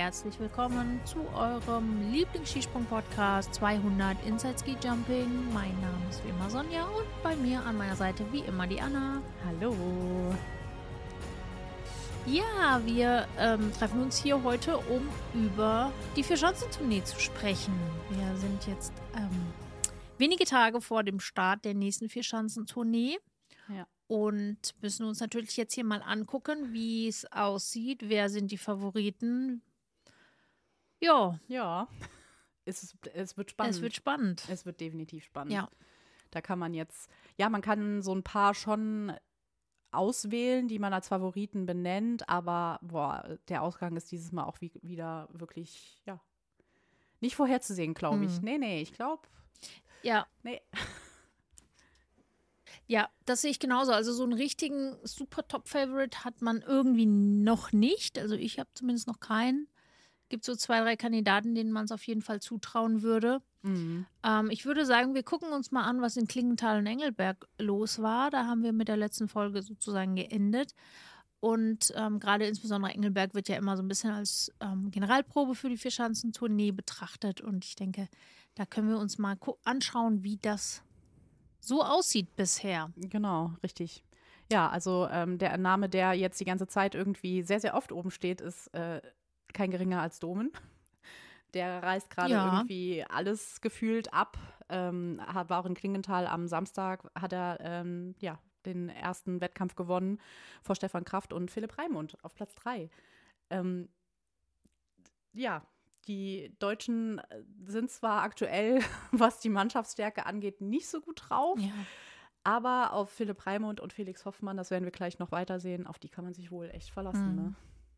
herzlich willkommen zu eurem Lieblings-Skisprung-Podcast 200 Inside Ski Jumping. Mein Name ist wie immer Sonja und bei mir an meiner Seite wie immer die Anna. Hallo. Ja, wir treffen uns hier heute, um über die Vierschanzentournee zu sprechen. Wir sind jetzt wenige Tage vor dem Start der nächsten Vierschanzentournee. Ja. Und müssen uns natürlich jetzt hier mal angucken, wie es aussieht. Wer sind die Favoriten? Ja. Ja, es wird spannend. Es wird spannend. Es wird definitiv spannend. Ja. Da kann man jetzt, man kann so ein paar schon auswählen, die man als Favoriten benennt, aber der Ausgang ist dieses Mal auch wieder wirklich, nicht vorherzusehen, glaube ich. Nee, ich glaube. Ja. Nee. Ja, das sehe ich genauso. Also so einen richtigen super Top-Favorite hat man irgendwie noch nicht. Also ich habe zumindest noch keinen. Es gibt so 2, 3 Kandidaten, denen man es auf jeden Fall zutrauen würde. Mhm. Ich würde sagen, wir gucken uns mal an, was in Klingenthal und Engelberg los war. Da haben wir mit der letzten Folge sozusagen geendet. Und gerade insbesondere Engelberg wird ja immer so ein bisschen als Generalprobe für die Vierschanzentournee betrachtet. Und ich denke, da können wir uns mal anschauen, wie das so aussieht bisher. Genau, richtig. Ja, also der Name, der jetzt die ganze Zeit irgendwie sehr, sehr oft oben steht, ist kein geringer als Domen. Der reißt gerade irgendwie alles gefühlt ab. War auch in Klingenthal am Samstag, hat er den ersten Wettkampf gewonnen vor Stefan Kraft und Philipp Raimund auf Platz 3. Die Deutschen sind zwar aktuell, was die Mannschaftsstärke angeht, nicht so gut drauf, aber auf Philipp Raimund und Felix Hoffmann, das werden wir gleich noch weitersehen, auf die kann man sich wohl echt verlassen. Ne?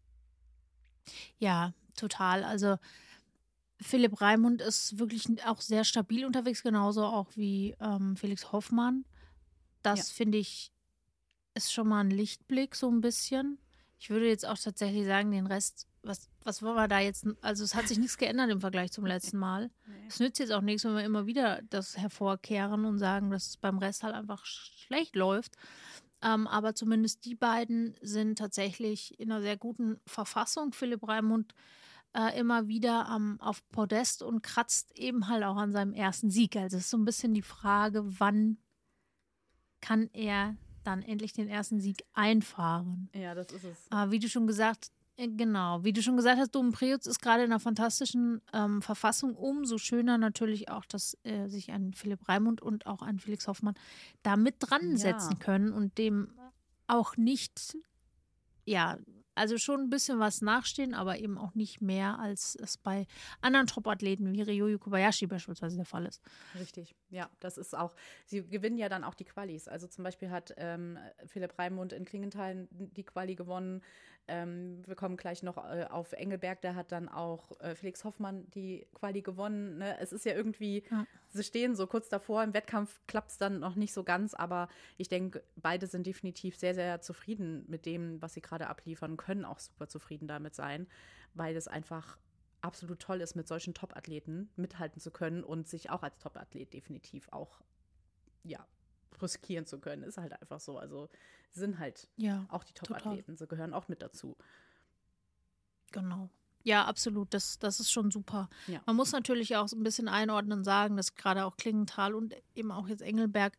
Ja, total. Also Philipp Raimund ist wirklich auch sehr stabil unterwegs, genauso auch wie Felix Hoffmann. Das finde ich, ist schon mal ein Lichtblick so ein bisschen. Ich würde jetzt auch tatsächlich sagen, den Rest, was wollen wir da jetzt, also es hat sich nichts geändert im Vergleich zum letzten Mal. Es nützt jetzt auch nichts, wenn wir immer wieder das hervorkehren und sagen, dass es beim Rest halt einfach schlecht läuft. Aber zumindest die beiden sind tatsächlich in einer sehr guten Verfassung. Philipp Raimund immer wieder auf Podest und kratzt eben halt auch an seinem ersten Sieg. Also es ist so ein bisschen die Frage, wann kann er dann endlich den ersten Sieg einfahren. Ja, das ist es. Wie du schon gesagt hast, Domen Preutz ist gerade in einer fantastischen Verfassung. Umso schöner natürlich auch, dass sich ein Philipp Raimund und auch ein Felix Hoffmann da mit dran setzen können und dem auch nicht, also schon ein bisschen was nachstehen, aber eben auch nicht mehr, als es bei anderen Top-Athleten wie Ryoyu Kobayashi beispielsweise der Fall ist. Richtig, ja, das ist auch, sie gewinnen ja dann auch die Qualis. Also zum Beispiel hat Philipp Raimund in Klingenthal die Quali gewonnen. Wir kommen gleich noch auf Engelberg, da hat dann auch Felix Hoffmann die Quali gewonnen. Ne? Es ist ja irgendwie, sie stehen so kurz davor, im Wettkampf klappt es dann noch nicht so ganz, aber ich denke, beide sind definitiv sehr, sehr zufrieden mit dem, was sie gerade abliefern, können auch super zufrieden damit sein, weil es einfach absolut toll ist, mit solchen Top-Athleten mithalten zu können und sich auch als Top-Athlet definitiv auch, riskieren zu können. Ist halt einfach so. Also sind halt auch die Top-Athleten, sie gehören auch mit dazu. Genau. Ja, absolut. Das ist schon super. Ja. Man muss natürlich auch so ein bisschen einordnen und sagen, dass gerade auch Klingenthal und eben auch jetzt Engelberg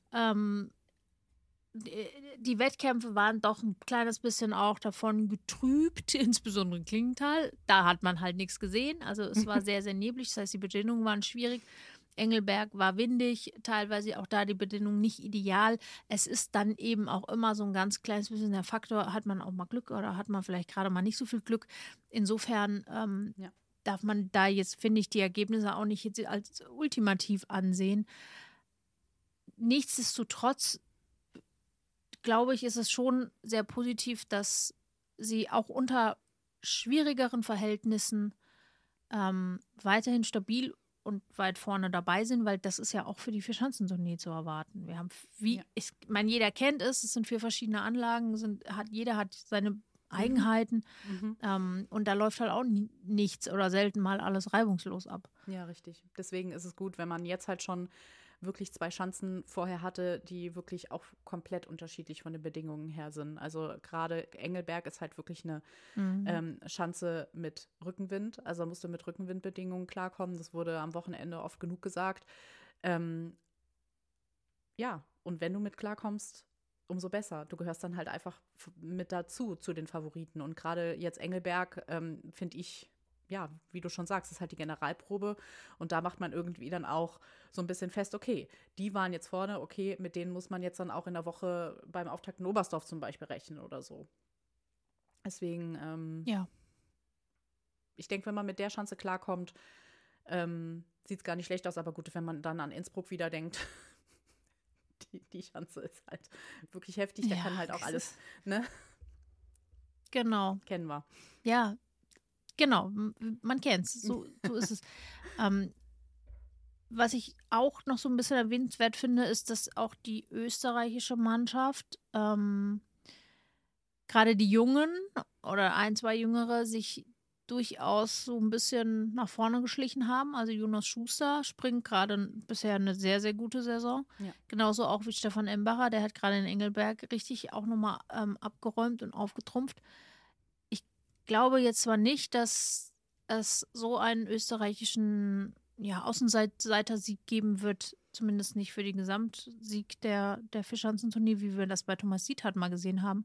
die Wettkämpfe waren doch ein kleines bisschen auch davon getrübt, insbesondere in Klingenthal. Da hat man halt nichts gesehen. Also es war sehr, sehr neblig. Das heißt, die Bedingungen waren schwierig. Engelberg war windig, teilweise auch da die Bedingungen nicht ideal. Es ist dann eben auch immer so ein ganz kleines bisschen der Faktor, hat man auch mal Glück oder hat man vielleicht gerade mal nicht so viel Glück. Insofern darf man da jetzt, finde ich, die Ergebnisse auch nicht jetzt als ultimativ ansehen. Nichtsdestotrotz glaube ich, ist es schon sehr positiv, dass sie auch unter schwierigeren Verhältnissen weiterhin stabil und weit vorne dabei sind, weil das ist ja auch für die Vierschanzentournee zu erwarten. Wir haben, ich meine, jeder kennt es sind 4 verschiedene Anlagen, jeder hat seine Eigenheiten und da läuft halt auch nichts oder selten mal alles reibungslos ab. Ja, richtig. Deswegen ist es gut, wenn man jetzt halt schon wirklich 2 Schanzen vorher hatte, die wirklich auch komplett unterschiedlich von den Bedingungen her sind. Also gerade Engelberg ist halt wirklich eine Schanze mit Rückenwind. Also musste mit Rückenwindbedingungen klarkommen. Das wurde am Wochenende oft genug gesagt. Ja, und wenn du mit klarkommst, umso besser. Du gehörst dann halt einfach mit dazu, zu den Favoriten. Und gerade jetzt Engelberg, finde ich, ja, wie du schon sagst, ist halt die Generalprobe. Und da macht man irgendwie dann auch so ein bisschen fest, okay, die waren jetzt vorne, okay, mit denen muss man jetzt dann auch in der Woche beim Auftakt in Oberstdorf zum Beispiel rechnen oder so. Deswegen, Ja. ich denke, wenn man mit der Schanze klarkommt, sieht es gar nicht schlecht aus. Aber gut, wenn man dann an Innsbruck wieder denkt, die Schanze ist halt wirklich heftig. Da Ja, kann halt auch alles, ne? Genau. Kennen wir. Ja, genau. Man kennt's. So ist es. Was ich auch noch so ein bisschen erwähnenswert finde, ist, dass auch die österreichische Mannschaft, gerade die Jungen oder 1, 2 Jüngere, sich durchaus so ein bisschen nach vorne geschlichen haben. Also Jonas Schuster springt gerade bisher eine sehr, sehr gute Saison. Ja. Genauso auch wie Stefan Embacher, der hat gerade in Engelberg richtig auch nochmal abgeräumt und aufgetrumpft. Ich glaube jetzt zwar nicht, dass es so einen österreichischen Außenseiter-Sieg geben wird, zumindest nicht für den Gesamtsieg der Vierschanzentournee, wie wir das bei Thomas Siethard mal gesehen haben.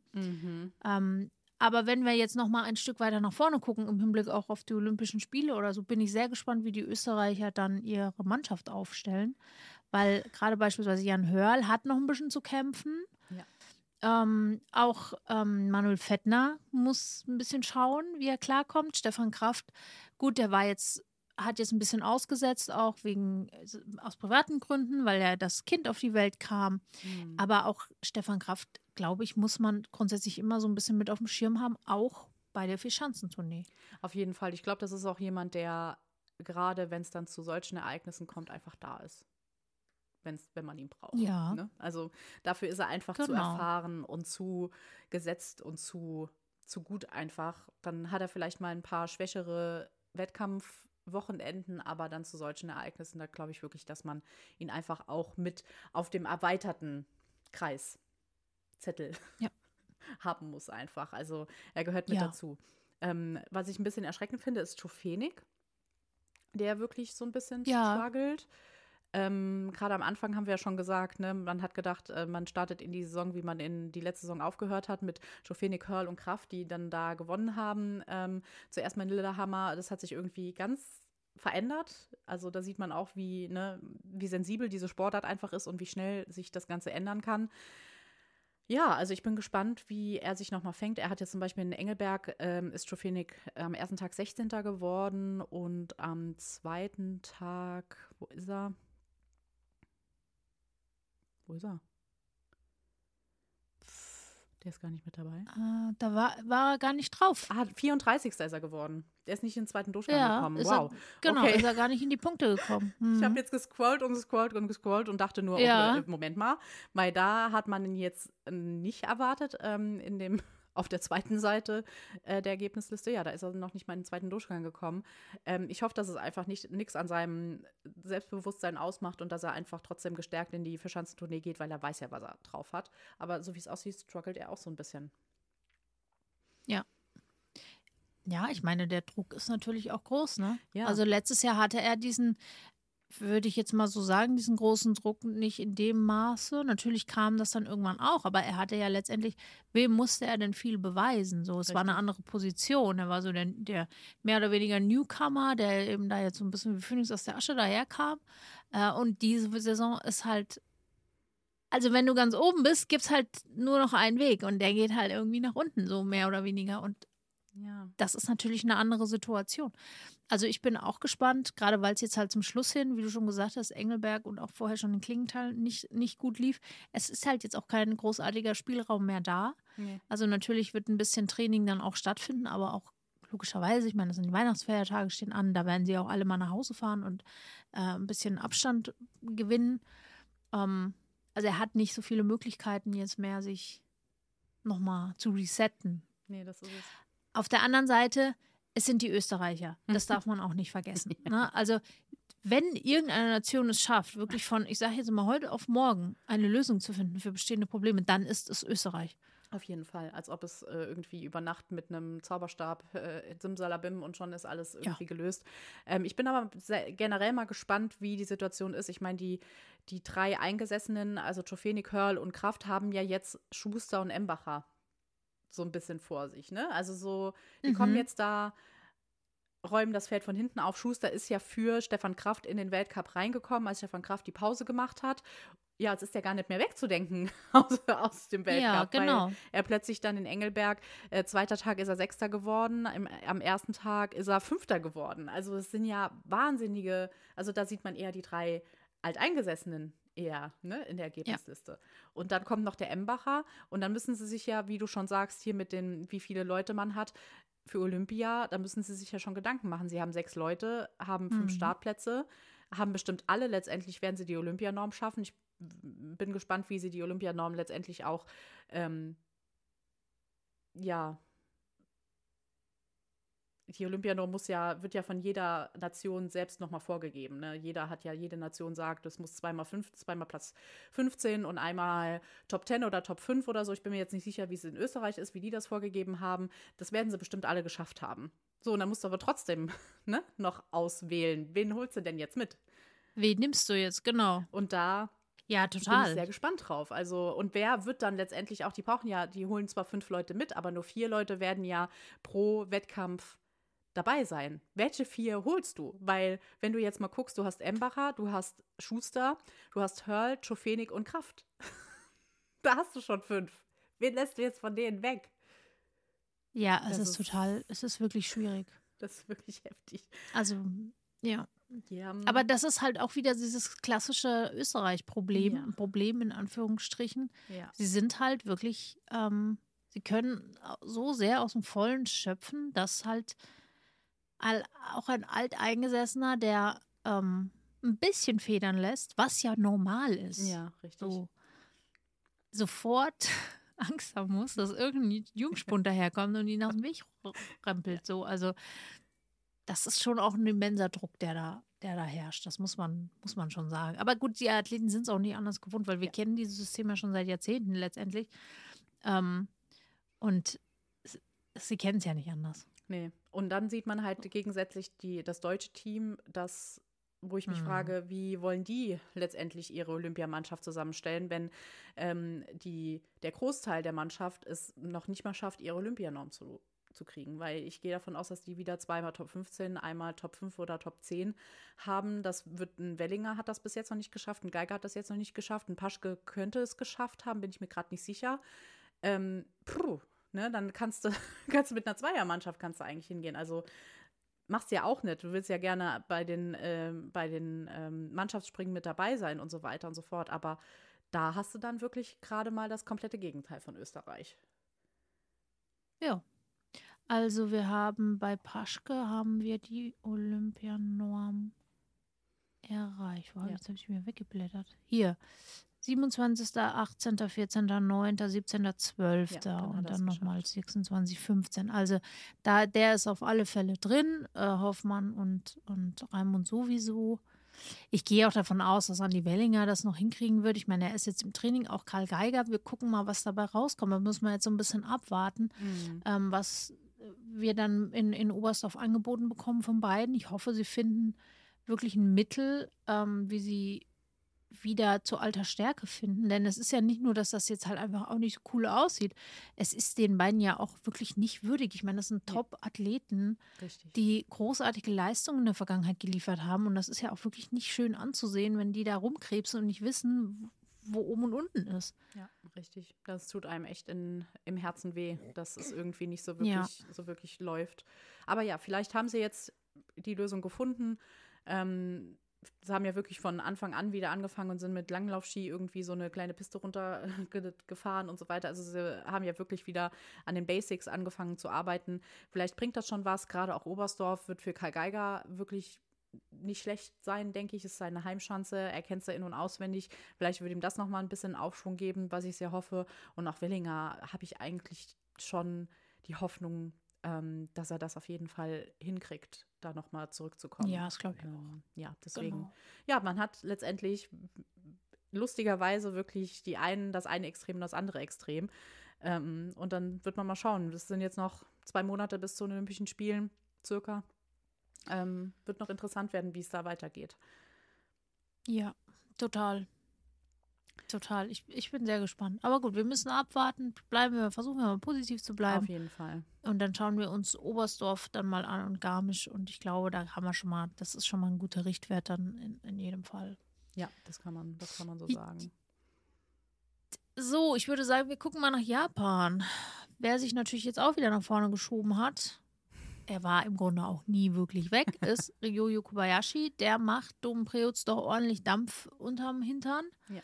Aber wenn wir jetzt noch mal ein Stück weiter nach vorne gucken, im Hinblick auch auf die Olympischen Spiele oder so, bin ich sehr gespannt, wie die Österreicher dann ihre Mannschaft aufstellen. Weil gerade beispielsweise Jan Hörl hat noch ein bisschen zu kämpfen. Ja. Auch Manuel Fettner muss ein bisschen schauen, wie er klarkommt. Stefan Kraft, gut, hat jetzt ein bisschen ausgesetzt, auch aus privaten Gründen, weil ja das Kind auf die Welt kam. Aber auch Stefan Kraft, glaube ich, muss man grundsätzlich immer so ein bisschen mit auf dem Schirm haben, auch bei der Vierschanzentournee. Auf jeden Fall. Ich glaube, das ist auch jemand, der gerade, wenn es dann zu solchen Ereignissen kommt, einfach da ist. Wenn man ihn braucht. Ja. Ne? Also dafür ist er einfach zu erfahren und zu gesetzt und zu gut einfach. Dann hat er vielleicht mal ein paar schwächere Wettkampfwochenenden, aber dann zu solchen Ereignissen, da glaube ich wirklich, dass man ihn einfach auch mit auf dem erweiterten Kreiszettel haben muss einfach. Also er gehört mit dazu. Was ich ein bisschen erschreckend finde, ist Tofenik, der wirklich so ein bisschen struggelt. Gerade am Anfang haben wir ja schon gesagt, ne, man hat gedacht, man startet in die Saison, wie man in die letzte Saison aufgehört hat, mit Tofenik, Hörl und Kraft, die dann da gewonnen haben. Zuerst mal in Lillehammer, das hat sich irgendwie ganz verändert. Also da sieht man auch, wie sensibel diese Sportart einfach ist und wie schnell sich das Ganze ändern kann. Ja, also ich bin gespannt, wie er sich nochmal fängt. Er hat jetzt zum Beispiel in Engelberg, ist Tofenik am ersten Tag 16. geworden und am zweiten Tag, wo ist er? Der ist gar nicht mit dabei. Da war er gar nicht drauf. 34. ist er geworden. Der ist nicht in den zweiten Durchgang gekommen. Wow. Ist er gar nicht in die Punkte gekommen. Ich habe jetzt gescrollt und dachte nur, Moment mal, weil da hat man ihn jetzt nicht erwartet auf der zweiten Seite der Ergebnisliste. Ja, da ist er noch nicht mal in den zweiten Durchgang gekommen. Ich hoffe, dass es einfach nichts an seinem Selbstbewusstsein ausmacht und dass er einfach trotzdem gestärkt in die Vierschanzentournee geht, weil er weiß ja, was er drauf hat. Aber so wie es aussieht, struggelt er auch so ein bisschen. Ja. Ja, ich meine, der Druck ist natürlich auch groß, ne? Ja. Also letztes Jahr hatte er würde ich jetzt mal so sagen, diesen großen Druck nicht in dem Maße. Natürlich kam das dann irgendwann auch, aber er hatte ja letztendlich, wem musste er denn viel beweisen? So, es war eine andere Position. Er war so der mehr oder weniger Newcomer, der eben da jetzt so ein bisschen wie Phönix aus der Asche daherkam. Und diese Saison ist halt, also wenn du ganz oben bist, gibt es halt nur noch einen Weg und der geht halt irgendwie nach unten, so mehr oder weniger. Und das ist natürlich eine andere Situation. Also ich bin auch gespannt, gerade weil es jetzt halt zum Schluss hin, wie du schon gesagt hast, Engelberg und auch vorher schon in Klingenthal nicht gut lief. Es ist halt jetzt auch kein großartiger Spielraum mehr da. Nee. Also natürlich wird ein bisschen Training dann auch stattfinden, aber auch logischerweise, ich meine, das sind die Weihnachtsfeiertage stehen an, da werden sie auch alle mal nach Hause fahren und ein bisschen Abstand gewinnen. Also er hat nicht so viele Möglichkeiten jetzt mehr, sich nochmal zu resetten. Nee, das ist es. Auf der anderen Seite, es sind die Österreicher. Das darf man auch nicht vergessen. Ne? Also wenn irgendeine Nation es schafft, wirklich von, ich sage jetzt mal, heute auf morgen eine Lösung zu finden für bestehende Probleme, dann ist es Österreich. Auf jeden Fall, als ob es irgendwie über Nacht mit einem Zauberstab simsalabim und schon ist alles Ja. irgendwie gelöst. Ich bin aber generell mal gespannt, wie die Situation ist. Ich meine, die 3 Eingesessenen, also Tschofenik, Hörl und Kraft, haben ja jetzt Schuster und Embacher so ein bisschen vor sich, ne? Also so, die kommen jetzt da, räumen das Feld von hinten auf. Schuster ist ja für Stefan Kraft in den Weltcup reingekommen, als Stefan Kraft die Pause gemacht hat. Ja, jetzt ist er gar nicht mehr wegzudenken aus dem Weltcup, genau. weil er plötzlich dann in Engelberg, zweiter Tag ist er Sechster geworden, am ersten Tag ist er Fünfter geworden. Also es sind ja wahnsinnige, also da sieht man eher die 3 Alteingesessenen eher, ne, in der Ergebnisliste. Und dann kommt noch der Embacher und dann müssen sie sich ja, wie du schon sagst, hier mit den, wie viele Leute man hat, für Olympia, da müssen sie sich ja schon Gedanken machen. Sie haben 6 Leute, haben 5 Startplätze, haben bestimmt alle, letztendlich werden sie die Olympianorm schaffen. Ich bin gespannt, wie sie die Olympianorm letztendlich auch, die Olympianorm wird ja von jeder Nation selbst nochmal vorgegeben. Ne? Jede Nation sagt, es muss zweimal Platz 15 und einmal Top 10 oder Top 5 oder so. Ich bin mir jetzt nicht sicher, wie es in Österreich ist, wie die das vorgegeben haben. Das werden sie bestimmt alle geschafft haben. So, und dann musst du aber trotzdem noch auswählen. Wen holst du denn jetzt mit? Wen nimmst du jetzt, genau. Und da ja, bin ich total. sehr gespannt drauf. Also, und wer wird dann letztendlich auch, die holen zwar 5 Leute mit, aber nur 4 Leute werden ja pro Wettkampf dabei sein. Welche 4 holst du? Weil, wenn du jetzt mal guckst, du hast Embacher, du hast Schuster, du hast Hörl, Tschofenik und Kraft. Da hast du schon 5. Wen lässt du jetzt von denen weg? Ja, es ist wirklich schwierig. Das ist wirklich heftig. Also, ja. Ja. Aber das ist halt auch wieder dieses klassische Österreich-Problem, Ja. Problem in Anführungsstrichen. Ja. Sie sind halt wirklich, sie können so sehr aus dem Vollen schöpfen, dass halt auch ein Alteingesessener, der ein bisschen federn lässt, was ja normal ist. Ja, richtig. So, sofort Angst haben muss, dass irgendein Jungspund daherkommt und ihn aus dem Weg rempelt. So, also das ist schon auch ein immenser Druck, der da herrscht. Das muss man schon sagen. Aber gut, die Athleten sind es auch nicht anders gewohnt, weil wir kennen dieses System ja schon seit Jahrzehnten letztendlich. Und sie kennen es ja nicht anders. Nee. Und dann sieht man halt gegensätzlich das deutsche Team, wo ich mich frage, wie wollen die letztendlich ihre Olympiamannschaft zusammenstellen, wenn der Großteil der Mannschaft es noch nicht mal schafft, ihre Olympianorm zu kriegen. Weil ich gehe davon aus, dass die wieder zweimal Top 15, einmal Top 5 oder Top 10 haben. Ein Wellinger hat das bis jetzt noch nicht geschafft, ein Geiger hat das jetzt noch nicht geschafft, ein Paschke könnte es geschafft haben, bin ich mir gerade nicht sicher. Dann kannst du mit einer Zweiermannschaft kannst du eigentlich hingehen. Also machst du ja auch nicht. Du willst ja gerne bei den Mannschaftsspringen mit dabei sein und so weiter und so fort. Aber da hast du dann wirklich gerade mal das komplette Gegenteil von Österreich. Ja. Also wir haben bei Paschke die Olympianorm erreicht. Wow, jetzt habe ich mir weggeblättert. Hier. 27., 18., 14., 9., 17., 12. Und dann nochmal 26, 15. Also der ist auf alle Fälle drin. Hoffmann und Raimund sowieso. Ich gehe auch davon aus, dass Andi Wellinger das noch hinkriegen wird. Ich meine, er ist jetzt im Training, auch Karl Geiger. Wir gucken mal, was dabei rauskommt. Da müssen wir jetzt so ein bisschen abwarten, was wir dann in Oberstdorf angeboten bekommen von beiden. Ich hoffe, sie finden wirklich ein Mittel, wie sie wieder zu alter Stärke finden. Denn es ist ja nicht nur, dass das jetzt halt einfach auch nicht so cool aussieht. Es ist den beiden ja auch wirklich nicht würdig. Ich meine, das sind Top-Athleten, die großartige Leistungen in der Vergangenheit geliefert haben. Und das ist ja auch wirklich nicht schön anzusehen, wenn die da rumkrebsen und nicht wissen, wo oben und unten ist. Ja, richtig. Das tut einem echt im Herzen weh, dass es irgendwie nicht so wirklich läuft. Aber ja, vielleicht haben sie jetzt die Lösung gefunden. Sie haben ja wirklich von Anfang an wieder angefangen und sind mit Langlaufski irgendwie so eine kleine Piste runtergefahren und so weiter. Also sie haben ja wirklich wieder an den Basics angefangen zu arbeiten. Vielleicht bringt das schon was. Gerade auch Oberstdorf wird für Karl Geiger wirklich nicht schlecht sein, denke ich. Ist seine Heimschanze. Er kennt es ja in- und auswendig. Vielleicht würde ihm das nochmal ein bisschen Aufschwung geben, was ich sehr hoffe. Und auch Wellinger habe ich eigentlich schon die Hoffnung dass er das auf jeden Fall hinkriegt, da nochmal zurückzukommen. Ja, das glaube ich auch. Ja, deswegen. Genau. Ja, man hat letztendlich lustigerweise wirklich das eine Extrem und das andere Extrem. Und dann wird man mal schauen. Das sind jetzt noch 2 Monate bis zu den Olympischen Spielen, circa. Wird noch interessant werden, wie es da weitergeht. Ja, total. Total. Ich bin sehr gespannt. Aber gut, wir müssen abwarten. Versuchen wir mal positiv zu bleiben. Auf jeden Fall. Und dann schauen wir uns Oberstdorf dann mal an und Garmisch. Und ich glaube, das ist schon mal ein guter Richtwert dann in jedem Fall. Ja, das kann man so sagen. So, ich würde sagen, wir gucken mal nach Japan. Wer sich natürlich jetzt auch wieder nach vorne geschoben hat, er war im Grunde auch nie wirklich weg, ist Ryoyo Kobayashi. Der macht Dom Preutz doch ordentlich Dampf unterm Hintern. Ja.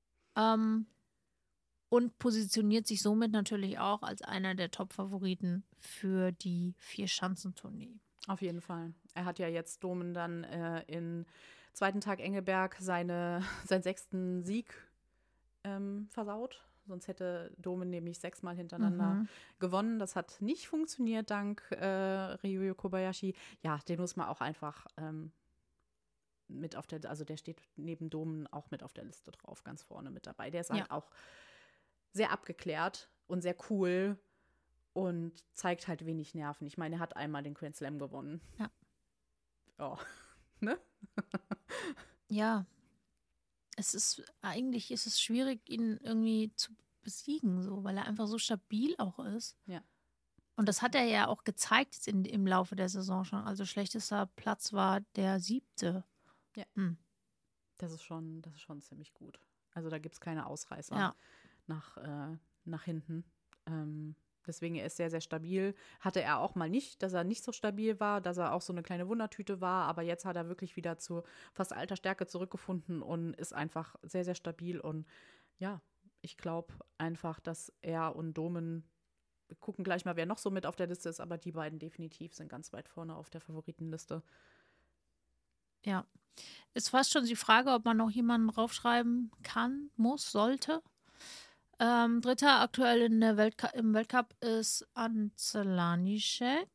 Und positioniert sich somit natürlich auch als einer der Top-Favoriten für die Vierschanzentournee. Auf jeden Fall. Er hat ja jetzt Domen dann im zweiten Tag Engelberg seinen 6. Sieg versaut. Sonst hätte Domen nämlich 6-mal hintereinander gewonnen. Das hat nicht funktioniert dank Ryoyo Kobayashi. Ja, den muss man auch einfach mit auf der, also der steht neben Domen auch mit auf der Liste drauf, ganz vorne mit dabei. Der ist halt auch sehr abgeklärt und sehr cool und zeigt halt wenig Nerven. Ich meine, er hat einmal den Grand Slam gewonnen. Ja. Oh, ne? Ja. Eigentlich ist es schwierig, ihn irgendwie zu besiegen, so, weil er einfach so stabil auch ist. Ja. Und das hat er ja auch gezeigt jetzt im Laufe der Saison schon. Also schlechtester Platz war der 7. Ja. Das ist schon ziemlich gut. Also da gibt es keine Ausreißer nach hinten. Deswegen, er ist sehr, sehr stabil. Hatte er auch mal nicht, dass er nicht so stabil war, dass er auch so eine kleine Wundertüte war. Aber jetzt hat er wirklich wieder zu fast alter Stärke zurückgefunden und ist einfach sehr, sehr stabil. Und ja, ich glaube einfach, dass er und Domen, wir gucken gleich mal, wer noch so mit auf der Liste ist, aber die beiden definitiv sind ganz weit vorne auf der Favoritenliste. Ja. Ist fast schon die Frage, ob man noch jemanden draufschreiben kann, muss, sollte. Dritter aktuell im Weltcup ist Ante Lanišek.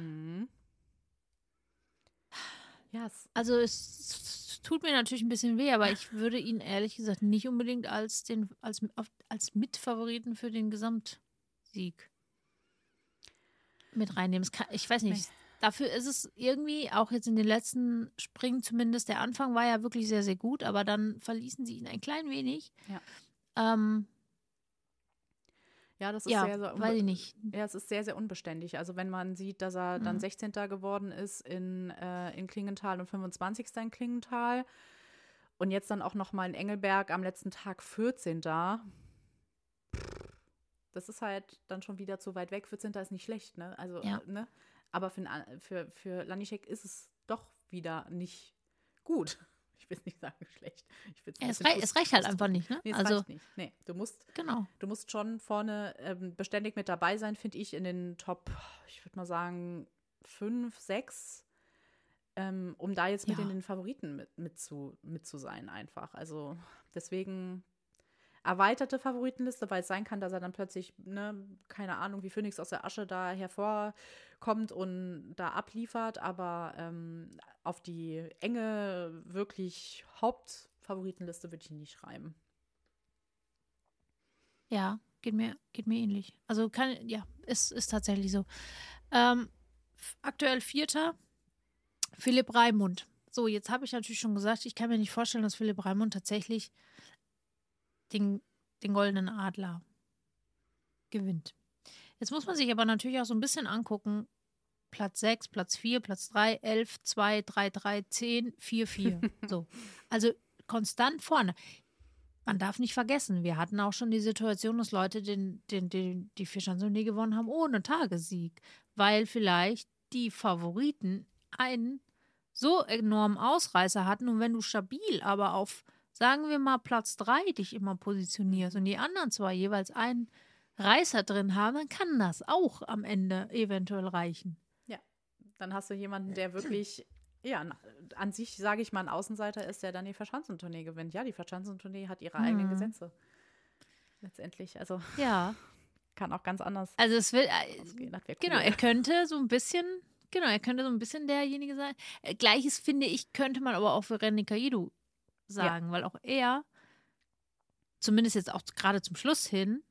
Ja, also es tut mir natürlich ein bisschen weh, aber ich würde ihn ehrlich gesagt nicht unbedingt als Mitfavoriten für den Gesamtsieg mit reinnehmen. Ich weiß nicht. Nee. Dafür ist es irgendwie, auch jetzt in den letzten Springen zumindest, der Anfang war ja wirklich sehr, sehr gut, aber dann verließen sie ihn ein klein wenig. Ja. Ja, das ist weiß ich nicht. Ja, es ist sehr, sehr unbeständig. Also wenn man sieht, dass er dann 16. geworden ist in Klingenthal und 25. in Klingenthal und jetzt dann auch noch mal in Engelberg am letzten Tag 14. Das ist halt dann schon wieder zu weit weg. 14. ist nicht schlecht, ne? Also, ne? Aber für Lanišek ist es doch wieder nicht gut. Ich will nicht sagen schlecht. Es reicht halt einfach nicht, ne? Nee, es reicht nicht. Nee, du musst schon vorne beständig mit dabei sein, finde ich, in den Top, ich würde mal sagen, 5, 6, um da jetzt mit in den Favoriten mit zu sein einfach. Also deswegen erweiterte Favoritenliste, weil es sein kann, dass er dann plötzlich, ne, keine Ahnung, wie Phönix aus der Asche da hervorkommt und da abliefert, aber auf die enge, wirklich Hauptfavoritenliste würde ich ihn nicht schreiben. Ja, geht mir ähnlich. Also ist tatsächlich so. Aktuell 4. Philipp Raimund. So, jetzt habe ich natürlich schon gesagt, ich kann mir nicht vorstellen, dass Philipp Raimund tatsächlich den goldenen Adler gewinnt. Jetzt muss man sich aber natürlich auch so ein bisschen angucken, Platz 6, Platz 4, Platz 3, 11, 2, 3, 3, 10, 4, 4. So. Also konstant vorne. Man darf nicht vergessen, wir hatten auch schon die Situation, dass Leute die Vierschanzentournee gewonnen haben ohne Tagessieg, weil vielleicht die Favoriten einen so enormen Ausreißer hatten und wenn du stabil aber auf, sagen wir mal, Platz 3 dich immer positionierst und die anderen 2 jeweils einen Reißer drin haben, dann kann das auch am Ende eventuell reichen. Ja, dann hast du jemanden, der wirklich, ja, an sich, sage ich mal, ein Außenseiter ist, der dann die Vierschanzentournee gewinnt. Ja, die Vierschanzentournee hat ihre eigenen Gesetze. Letztendlich, also. Ja, Kann auch ganz anders Also es will, ausgehen. Das wäre genau, cool. er könnte so ein bisschen, derjenige sein. Gleiches finde ich, könnte man aber auch für René Kaidu sagen, weil auch er, zumindest jetzt auch gerade zum Schluss hin,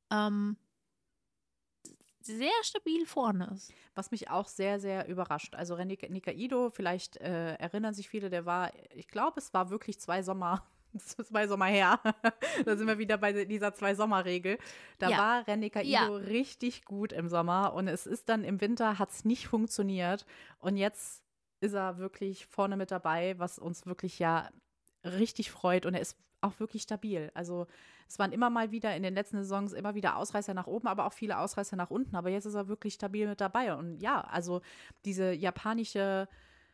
sehr stabil vorne ist. Was mich auch sehr, sehr überrascht. Also René Nikaido, vielleicht erinnern sich viele, der war, ich glaube, es war wirklich 2 Sommer, 2 Sommer her. Da sind wir wieder bei dieser 2-Sommer-Regel. Da Ja. war René Nikaido richtig gut im Sommer und es ist dann im Winter, hat es nicht funktioniert. Und jetzt ist er wirklich vorne mit dabei, was uns wirklich ja richtig freut und er ist auch wirklich stabil. Also es waren immer mal wieder in den letzten Saisons immer wieder Ausreißer nach oben, aber auch viele Ausreißer nach unten. Aber jetzt ist er wirklich stabil mit dabei. Und ja, also diese japanische,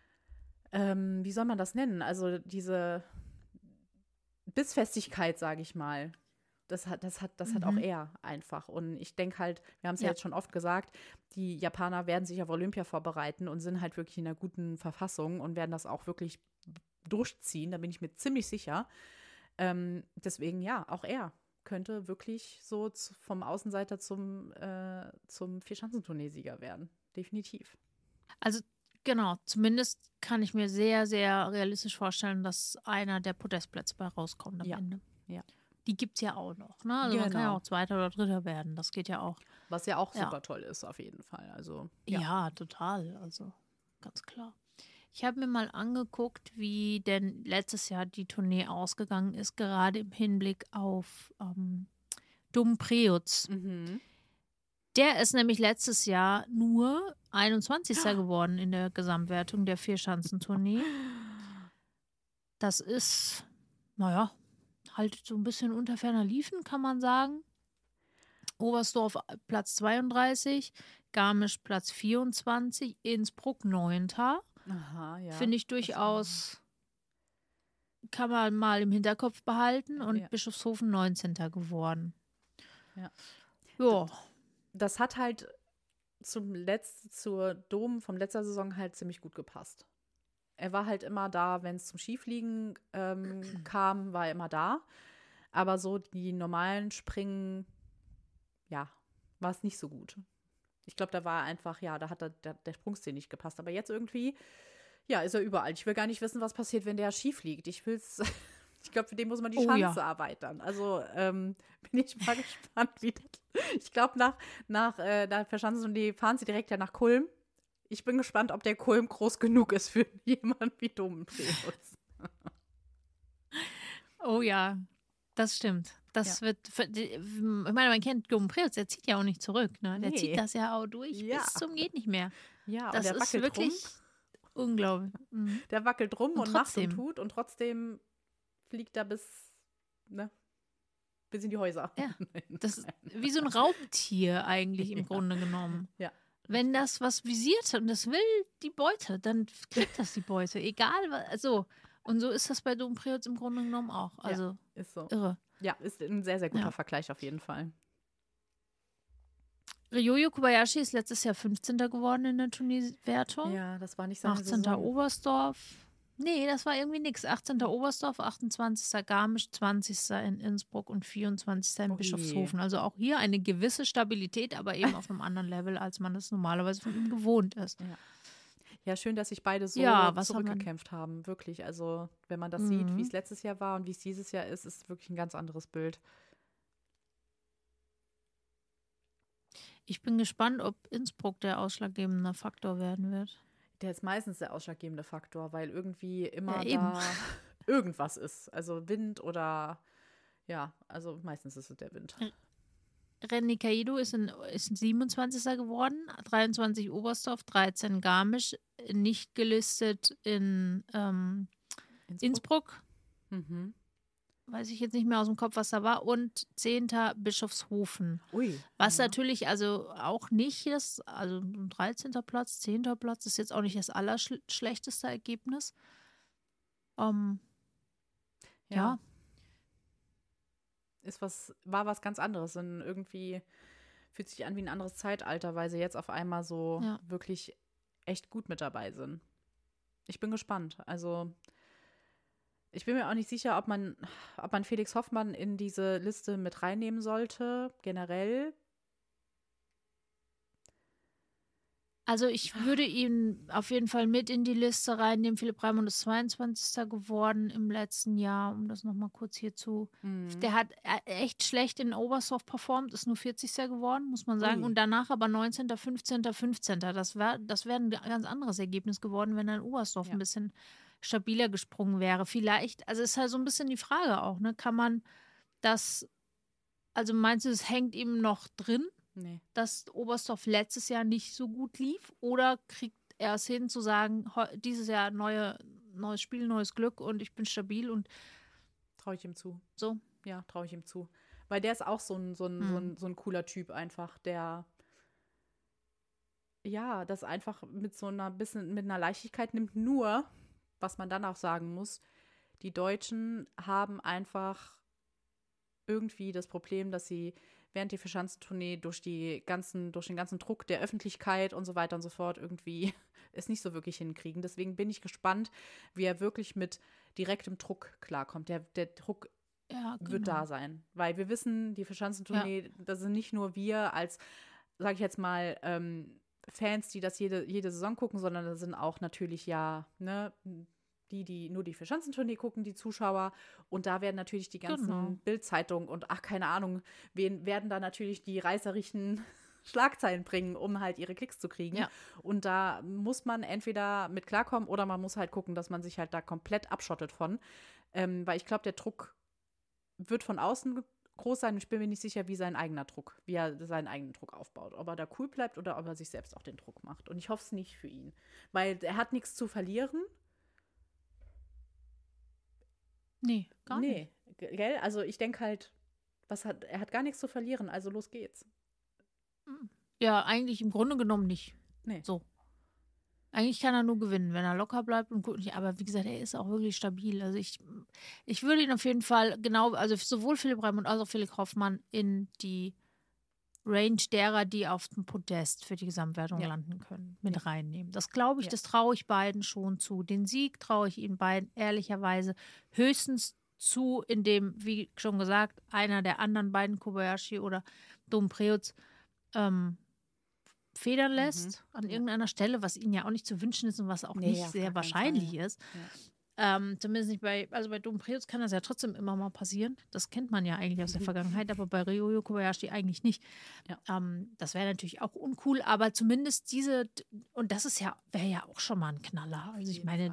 wie soll man das nennen? Also diese Bissfestigkeit, sage ich mal. Das hat auch er einfach. Und ich denke halt, wir haben es ja jetzt schon oft gesagt, die Japaner werden sich auf Olympia vorbereiten und sind halt wirklich in einer guten Verfassung und werden das auch wirklich durchziehen. Da bin ich mir ziemlich sicher. Deswegen ja, auch er könnte wirklich so vom Außenseiter zum Vierschanzentournee-Sieger werden. Definitiv. Also genau, zumindest kann ich mir sehr, sehr realistisch vorstellen, dass einer der Podestplätze bei rauskommt am Ende. Ja. Die gibt es ja auch noch. Ne? Also man kann ja auch Zweiter oder Dritter werden. Das geht ja auch. Was ja auch super toll ist, auf jeden Fall. Also, ja, total. Also ganz klar. Ich habe mir mal angeguckt, wie denn letztes Jahr die Tournee ausgegangen ist, gerade im Hinblick auf Dom Preutz. Der ist nämlich letztes Jahr nur 21. geworden in der Gesamtwertung der Vierschanzentournee. Das ist, naja, halt so ein bisschen unter ferner Liefen, kann man sagen. Oberstdorf Platz 32, Garmisch Platz 24, Innsbruck 9. Aha, ja. Finde ich durchaus, kann man mal im Hinterkopf behalten. Und Bischofshofen 19. geworden. Ja. Das hat halt zur Dom vom letzter Saison halt ziemlich gut gepasst. Er war halt immer da, wenn es zum Skifliegen kam, war er immer da. Aber so die normalen Springen, ja, war es nicht so gut. Ich glaube, da war einfach, ja, da hat der Sprungstil nicht gepasst. Aber jetzt irgendwie, ja, ist er überall. Ich will gar nicht wissen, was passiert, wenn der schief liegt. Ich glaube, für den muss man die Schanze erweitern. Also bin ich mal gespannt, wie das. Ich glaube, nach der Verschanzung, fahren sie direkt ja nach Kulm. Ich bin gespannt, ob der Kulm groß genug ist für jemanden wie Dom Preutz. Oh ja, das stimmt. Das wird, ich meine, man kennt Dom Preutz, der zieht ja auch nicht zurück. Ne? Der zieht das ja auch durch bis zum geht nicht mehr. Ja, das und der ist wirklich unglaublich. Der wackelt rum und macht und tut und trotzdem fliegt er bis in die Häuser. Ja, das ist wie so ein Raubtier eigentlich im Grunde genommen. Ja. Wenn das was visiert und das will die Beute, dann kriegt das die Beute. Egal, also. Und so ist das bei Dom Preutz im Grunde genommen auch. Also ist so. Irre. Ja, ist ein sehr, sehr guter Vergleich auf jeden Fall. Ryoyo Kobayashi ist letztes Jahr 15. geworden in der Turnierwertung. Ja, das war nicht seine 18. Saison. Oberstdorf. Nee, das war irgendwie nix. 18. Oberstdorf, 28. Garmisch, 20. in Innsbruck und 24. in Bischofshofen. Also auch hier eine gewisse Stabilität, aber eben auf einem anderen Level, als man es normalerweise von ihm gewohnt ist. Ja, schön, dass sich beide so zurückgekämpft haben. Wirklich. Also, wenn man das sieht, wie es letztes Jahr war und wie es dieses Jahr ist, ist wirklich ein ganz anderes Bild. Ich bin gespannt, ob Innsbruck der ausschlaggebende Faktor werden wird. Der ist meistens der ausschlaggebende Faktor, weil irgendwie immer da irgendwas ist. Also Wind oder, ja, also meistens ist es der Wind. René Kaidu ist 27. geworden, 23 Oberstdorf, 13 Garmisch, nicht gelistet in Innsbruck. Weiß ich jetzt nicht mehr aus dem Kopf, was da war. Und 10. Bischofshofen. Ui. Was natürlich also auch nicht das, also 13. Platz, 10. Platz ist jetzt auch nicht das allerschlechteste Ergebnis. Ja. War was ganz anderes. Und irgendwie fühlt sich an wie ein anderes Zeitalter, weil sie jetzt auf einmal so wirklich echt gut mit dabei sind. Ich bin gespannt. Also ich bin mir auch nicht sicher, ob man Felix Hoffmann in diese Liste mit reinnehmen sollte, generell. Also ich würde ihn auf jeden Fall mit in die Liste reinnehmen. Philipp Raimund ist 22. geworden im letzten Jahr, um das nochmal kurz hier zu. Der hat echt schlecht in Oberstdorf performt, ist nur 40. geworden, muss man sagen. Ui. Und danach aber 19., 15., 15. Das wäre ein ganz anderes Ergebnis geworden, wenn er in Oberstdorf ein bisschen stabiler gesprungen wäre. Vielleicht, also ist halt so ein bisschen die Frage auch, ne? Kann man das, also meinst du, es hängt ihm noch drin? Nee. Dass Oberstdorf letztes Jahr nicht so gut lief? Oder kriegt er es hin zu sagen, dieses Jahr neues Spiel, neues Glück und ich bin stabil und Traue ich ihm zu. so? Ja, traue ich ihm zu. Weil der ist auch so ein cooler Typ einfach, der das einfach mit so mit einer Leichtigkeit nimmt. Nur, was man dann auch sagen muss, die Deutschen haben einfach irgendwie das Problem, dass sie während der Vierschanzentournee durch den ganzen Druck der Öffentlichkeit und so weiter und so fort irgendwie es nicht so wirklich hinkriegen. Deswegen bin ich gespannt, wie er wirklich mit direktem Druck klarkommt. Der Druck wird da sein. Weil wir wissen, die Vierschanzentournee, das sind nicht nur wir als, sage ich jetzt mal, Fans, die das jede Saison gucken, sondern das sind auch natürlich die nur die Vierschanzentournee gucken, die Zuschauer. Und da werden natürlich die ganzen Bild-Zeitungen und keine Ahnung, werden da natürlich die reißerischen Schlagzeilen bringen, um halt ihre Klicks zu kriegen. Ja. Und da muss man entweder mit klarkommen oder man muss halt gucken, dass man sich halt da komplett abschottet von. Weil ich glaube, der Druck wird von außen groß sein. Ich bin mir nicht sicher, wie sein eigener Druck, wie er seinen eigenen Druck aufbaut. Ob er da cool bleibt oder ob er sich selbst auch den Druck macht. Und ich hoffe es nicht für ihn. Weil er hat nichts zu verlieren. Nee, gar nicht. Gell? Also ich denke halt, er hat gar nichts zu verlieren, also los geht's. Ja, eigentlich im Grunde genommen nicht. Nee. So. Eigentlich kann er nur gewinnen, wenn er locker bleibt und gut. Aber wie gesagt, er ist auch wirklich stabil. Also ich würde ihn auf jeden Fall also sowohl Philipp Raimund als auch Felix Hoffmann in die Range derer, die auf dem Podest für die Gesamtwertung landen können, mit reinnehmen. Das glaube ich, das traue ich beiden schon zu. Den Sieg traue ich ihnen beiden ehrlicherweise höchstens zu, indem, wie schon gesagt, einer der anderen beiden, Kobayashi oder Dom Preutz, federn lässt an irgendeiner Stelle, was ihnen ja auch nicht zu wünschen ist und was auch nicht sehr wahrscheinlich ist. Zumindest nicht bei Dom Preutz kann das ja trotzdem immer mal passieren. Das kennt man ja eigentlich aus der Vergangenheit, aber bei Ryoyo Kobayashi eigentlich nicht. Ja. Das wäre natürlich auch uncool, aber zumindest und das wäre ja auch schon mal ein Knaller. Also ich meine,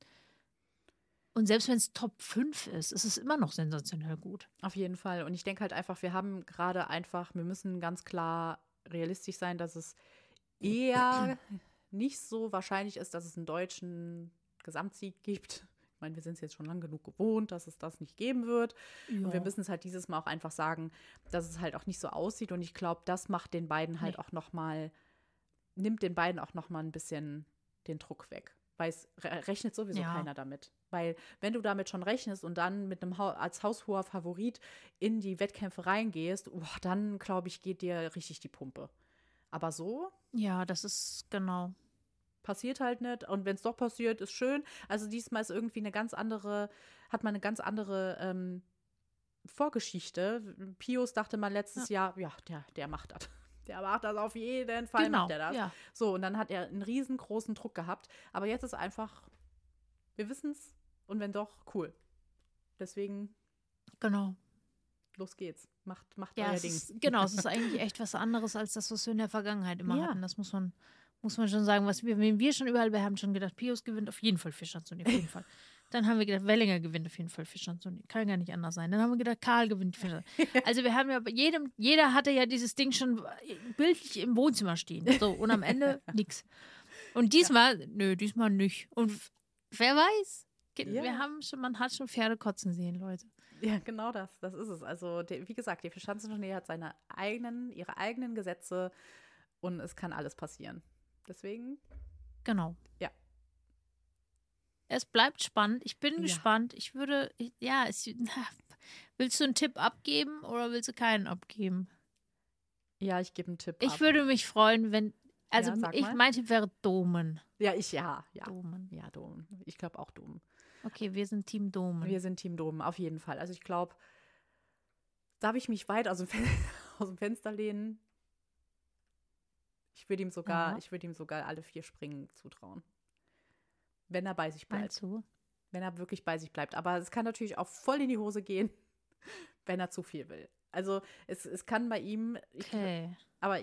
und selbst wenn es Top 5 ist es immer noch sensationell gut. Auf jeden Fall. Und ich denke halt einfach, wir müssen ganz klar realistisch sein, dass es eher nicht so wahrscheinlich ist, dass es einen deutschen Gesamtsieg gibt. Ich meine, wir sind es jetzt schon lang genug gewohnt, dass es das nicht geben wird. Ja. Und wir müssen es halt dieses Mal auch einfach sagen, dass es halt auch nicht so aussieht. Und ich glaube, das macht den beiden halt auch nimmt den beiden auch noch mal ein bisschen den Druck weg. Weil es rechnet sowieso keiner damit. Weil wenn du damit schon rechnest und dann mit als haushoher Favorit in die Wettkämpfe reingehst, dann, glaube ich, geht dir richtig die Pumpe. Aber so? Ja, das ist genau. Passiert halt nicht. Und wenn es doch passiert, ist schön. Also diesmal ist irgendwie hat man eine ganz andere Vorgeschichte. Pius dachte man letztes Jahr, der macht das. Der macht das auf jeden Fall, macht er das. Ja. So, und dann hat er einen riesengroßen Druck gehabt. Aber jetzt ist einfach, wir wissen es. Und wenn doch, cool. Deswegen. Genau. Los geht's. Macht euer Ding. Es ist eigentlich echt was anderes als das, was wir in der Vergangenheit immer hatten. Das muss man schon sagen. Wen wir schon überall, wir haben schon gedacht, Pius gewinnt auf jeden Fall Vierschanzentournee, auf jeden Fall. Dann haben wir gedacht, Wellinger gewinnt auf jeden Fall Vierschanzentournee. Kann gar nicht anders sein. Dann haben wir gedacht, Karl gewinnt Vierschanzentournee. Also wir haben ja jeder hatte ja dieses Ding schon bildlich im Wohnzimmer stehen. So, und am Ende nix. Und diesmal nicht. Und wer weiß? Man hat schon Pferde kotzen sehen, Leute. Ja, genau das ist es. Also, wie gesagt, die Vierschanzentournee hat ihre eigenen Gesetze und es kann alles passieren. Deswegen. Genau. Ja. Es bleibt spannend. Ich bin gespannt. Willst du einen Tipp abgeben oder willst du keinen abgeben? Ja, ich gebe einen Tipp ab. Ich würde mich freuen, wenn, mein Tipp wäre Domen. Ja. Domen. Ja, Domen. Ich glaube auch Domen. Okay, wir sind Team Domen. Wir sind Team Domen, auf jeden Fall. Also ich glaube, darf ich mich weit aus dem Fenster lehnen? Ich würde ihm Ja. sogar alle 4 Springen zutrauen. Wenn er bei sich bleibt. Meinst du? Wenn er wirklich bei sich bleibt. Aber es kann natürlich auch voll in die Hose gehen, wenn er zu viel will. Also es kann bei ihm, Okay.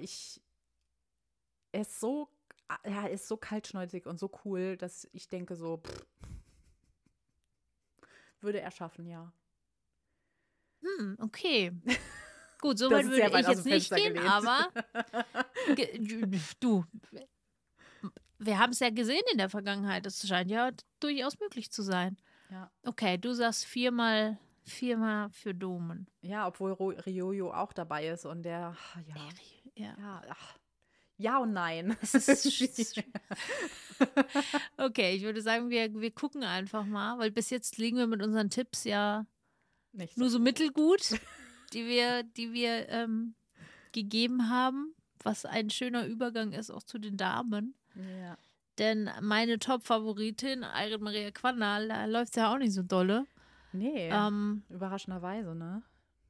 er ist so kaltschnäuzig und so cool, dass ich denke so, würde er schaffen, ja. Okay. Gut, so Das weit ist würde sehr weit ich aus jetzt dem nicht Fenster gehen, gelehnt. aber du, wir haben es ja gesehen in der Vergangenheit. Das scheint ja durchaus möglich zu sein. Ja. Okay, du sagst viermal für Domen. Ja, obwohl Ryoyo auch dabei ist und der, Ja. ja und nein. Es ist okay, ich würde sagen, wir gucken einfach mal, weil bis jetzt liegen wir mit unseren Tipps ja Nicht nur so gut. mittelgut, die wir gegeben haben, was ein schöner Übergang ist auch zu den Damen. Ja. Denn meine Top-Favoritin, Irit Maria Quandl, da läuft es ja auch nicht so dolle. Nee, überraschenderweise, ne?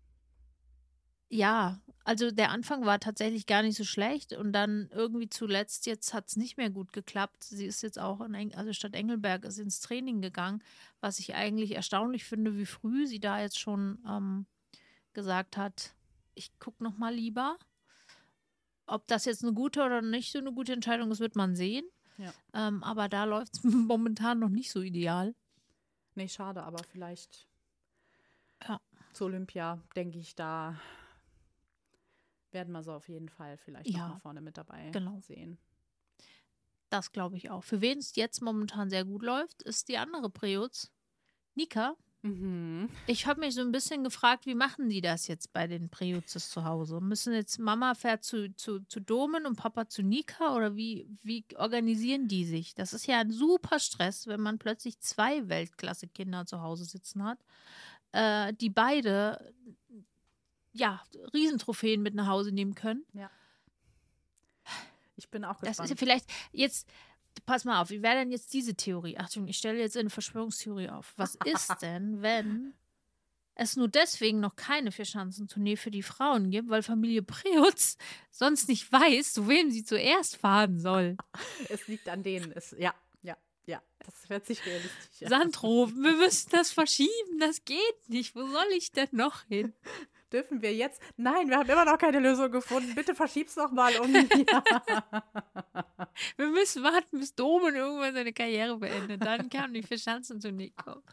Ja, also der Anfang war tatsächlich gar nicht so schlecht und dann irgendwie zuletzt, jetzt hat es nicht mehr gut geklappt. Sie ist jetzt auch also Stadt Engelberg ist ins Training gegangen, was ich eigentlich erstaunlich finde, wie früh sie da jetzt schon gesagt hat, ich gucke noch mal lieber. Ob das jetzt eine gute oder nicht so eine gute Entscheidung ist, wird man sehen. Ja. Aber da läuft es momentan noch nicht so ideal. Nee, schade, aber vielleicht Ja. zu Olympia, denke ich, da werden wir so auf jeden Fall vielleicht noch mal vorne mit dabei sehen. Das glaube ich auch. Für wen es jetzt momentan sehr gut läuft, ist die andere Prioz, Nika. Mhm. Ich habe mich so ein bisschen gefragt, wie machen die das jetzt bei den Priozes zu Hause? Müssen jetzt Mama fährt zu Domen und Papa zu Nika oder wie organisieren die sich? Das ist ja ein super Stress, wenn man plötzlich 2 Weltklasse-Kinder zu Hause sitzen hat, die beide Riesentrophäen mit nach Hause nehmen können. Ja. Ich bin auch gespannt. Das ist ja vielleicht jetzt, pass mal auf, wie wäre denn jetzt diese Theorie? Achtung, ich stelle jetzt eine Verschwörungstheorie auf. Was ist denn, wenn es nur deswegen noch keine Vierschanzentournee für die Frauen gibt, weil Familie Preutz sonst nicht weiß, zu wem sie zuerst fahren soll? Es liegt an denen. Ja, das hört sich realistisch an. Sandroben, wir müssen das verschieben, das geht nicht. Wo soll ich denn noch hin? Dürfen wir jetzt? Nein, wir haben immer noch keine Lösung gefunden. Bitte verschieb's noch mal um ein Jahr. Wir müssen warten, bis Domen irgendwann seine Karriere beendet. Dann kann die Vierschanzentournee kommen.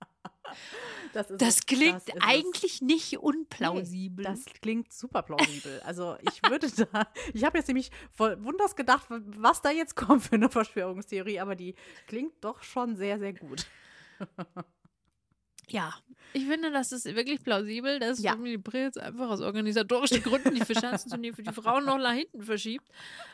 Das klingt eigentlich nicht unplausibel. Nee, das klingt super plausibel. Also ich habe jetzt nämlich voll Wunders gedacht, was da jetzt kommt für eine Verschwörungstheorie, aber die klingt doch schon sehr, sehr gut. Ja, ich finde, das ist wirklich plausibel, dass Familie Preetz einfach aus organisatorischen Gründen die Vierschanzentournee für die Frauen noch nach hinten verschiebt.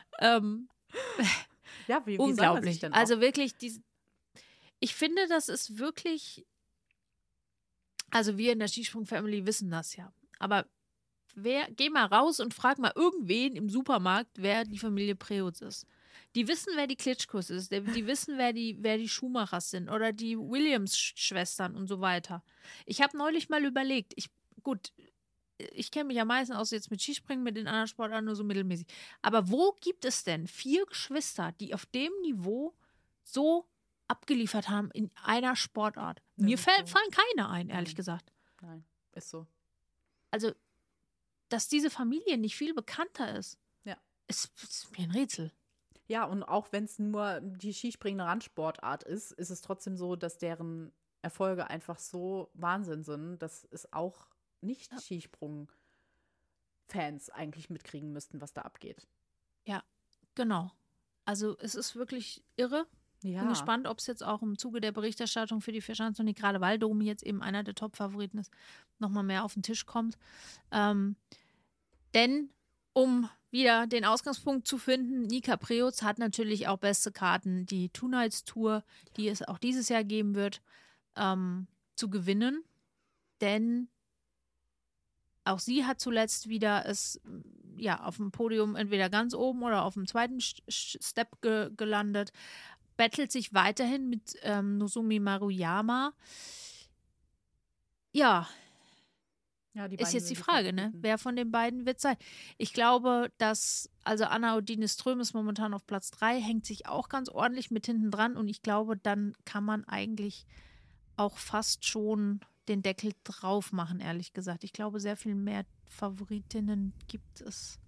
Wie unglaublich. Denn also wirklich, ich finde, das ist wirklich, also wir in der Skisprung-Family wissen das ja, aber geh mal raus und frag mal irgendwen im Supermarkt, wer die Familie Preutz ist. Die wissen, wer die Klitschkos ist, die wissen, wer die Schumachers sind oder die Williams-Schwestern und so weiter. Ich habe neulich mal überlegt, ich kenne mich ja meistens aus jetzt mit Skispringen, mit den anderen Sportarten nur so mittelmäßig. Aber wo gibt es denn 4 Geschwister, die auf dem Niveau so abgeliefert haben in einer Sportart? Mir fallen keine ein, ehrlich gesagt. Nein, ist so. Also, dass diese Familie nicht viel bekannter ist, ist mir ein Rätsel. Ja, und auch wenn es nur die Skispringen eine Randsportart ist, ist es trotzdem so, dass deren Erfolge einfach so Wahnsinn sind, dass es auch nicht Skisprung-Fans eigentlich mitkriegen müssten, was da abgeht. Ja, genau. Also es ist wirklich irre. Ja. Bin gespannt, ob es jetzt auch im Zuge der Berichterstattung für die Vierschanzentournee, gerade weil Domi jetzt eben einer der Top-Favoriten ist, nochmal mehr auf den Tisch kommt. Denn um wieder den Ausgangspunkt zu finden, Nika Preutz hat natürlich auch beste Karten, die Two Nights Tour, die es auch dieses Jahr geben wird, zu gewinnen. Denn auch sie hat zuletzt wieder es auf dem Podium entweder ganz oben oder auf dem zweiten Step gelandet. Battelt sich weiterhin mit Nozomi Maruyama. Ja, Ja, die Ist beiden jetzt die sind die Frage, ne? Favoriten. Wer von den beiden wird sein? Ich glaube, dass, also Anna Odine Ström ist momentan auf Platz 3, hängt sich auch ganz ordentlich mit hinten dran und ich glaube, dann kann man eigentlich auch fast schon den Deckel drauf machen, ehrlich gesagt. Ich glaube, sehr viel mehr Favoritinnen gibt es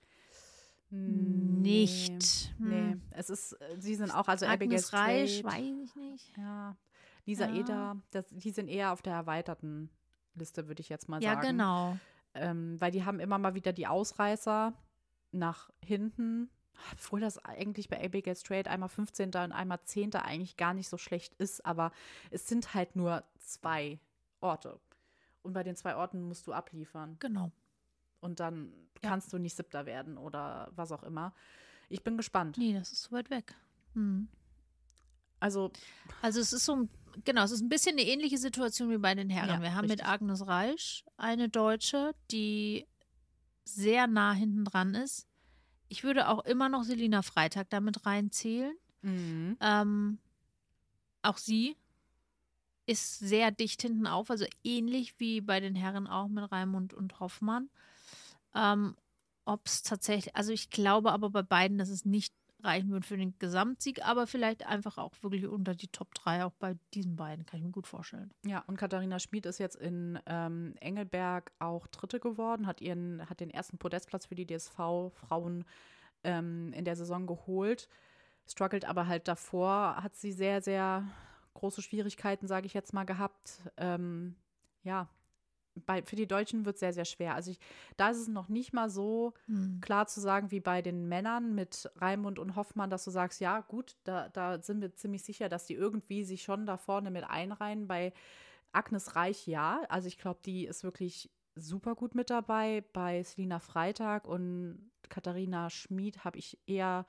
Nee, nicht. nee. Sie sind auch, also Abigail Agnes Reich, Strait, weiß ich nicht. ja, Lisa Ja, Eder, die sind eher auf der erweiterten Liste, würde ich jetzt mal ja, sagen. genau. Weil die haben immer mal wieder die Ausreißer nach hinten. Obwohl das eigentlich bei Abigail Strait einmal 15. und einmal 10. eigentlich gar nicht so schlecht ist, aber es sind halt nur 2 Orte. Und bei den 2 Orten musst du abliefern. Genau. Und dann Ja. kannst du nicht 7. werden oder was auch immer. Ich bin gespannt. Nee, das ist so weit weg. Hm. Also, Also es ist so, genau, es ist ein bisschen eine ähnliche Situation wie bei den Herren. ja, Wir haben mit richtig. Agnes Reich eine Deutsche, die sehr nah hinten dran ist. Ich würde auch immer noch Selina Freitag damit reinzählen. Mhm. Auch sie ist sehr dicht hinten auf, also ähnlich wie bei den Herren auch mit Raimund und Hoffmann. Ob es tatsächlich, also ich glaube aber bei beiden, dass es nicht reichen wird für den Gesamtsieg, aber vielleicht einfach auch wirklich unter die Top 3, auch bei diesen beiden, kann ich mir gut vorstellen. Ja, und Katharina Schmid ist jetzt in Engelberg auch Dritte geworden, hat den ersten Podestplatz für die DSV-Frauen in der Saison geholt, struggelt aber halt davor, hat sie sehr, sehr große Schwierigkeiten, sage ich jetzt mal, gehabt. Ja, für die Deutschen wird es sehr, sehr schwer. Also da ist es noch nicht mal so klar zu sagen wie bei den Männern mit Raimund und Hoffmann, dass du sagst, ja gut, da sind wir ziemlich sicher, dass die irgendwie sich schon da vorne mit einreihen. Bei Agnes Reich, ja. Also ich glaube, die ist wirklich super gut mit dabei. Bei Selina Freitag und Katharina Schmid habe ich eher,